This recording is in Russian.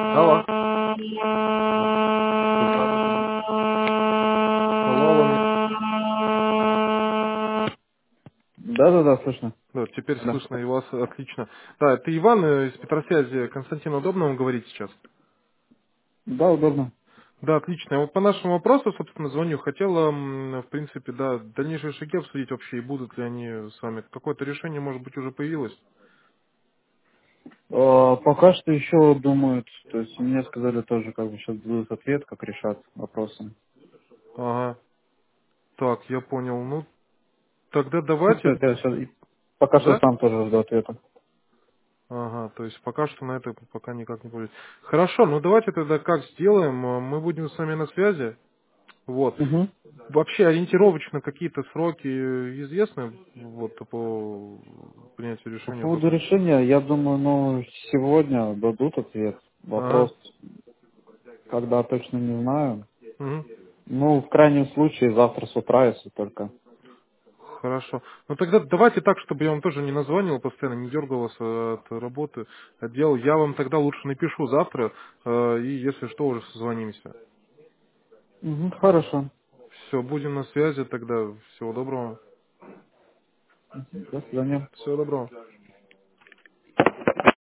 Алло. Здравствуйте. Алло, алло, меня... Да, слышно. Да, теперь Да. слышно и вас отлично. Да, это Иван из Петросвязи. Константин, удобно вам говорить сейчас? Да, удобно. Да, отлично. Вот по нашему вопросу, собственно, звоню. Хотела, в принципе, да, дальнейшие шаги обсудить вообще, и будут ли они с вами. Какое-то решение, может быть, уже появилось? Пока что еще думают, то есть мне сказали тоже, как бы сейчас дадут ответ, как решат вопросы. Ага. Так, я понял. Ну, тогда Ну, давайте... я сейчас пока что Да? сам тоже жду ответа. Ага, то есть пока что на это пока никак не будет. Хорошо, ну давайте тогда как сделаем. Мы будем с вами на связи. Вот. Угу. Вообще ориентировочно какие-то сроки известны вот, по принятию По решения? поводу решения, я думаю, сегодня дадут ответ. Ага. Вопрос, когда точно не знаю. Мгм. Ну, в крайнем случае, завтра с утра, если только. Хорошо. Ну тогда давайте так, чтобы я вам тоже не названивал постоянно, не дергал вас от работы, от дел. Я вам тогда лучше напишу завтра, и если что, уже созвонимся. Угу, хорошо. Все, будем на связи тогда. Всего доброго. До свидания. Всего доброго.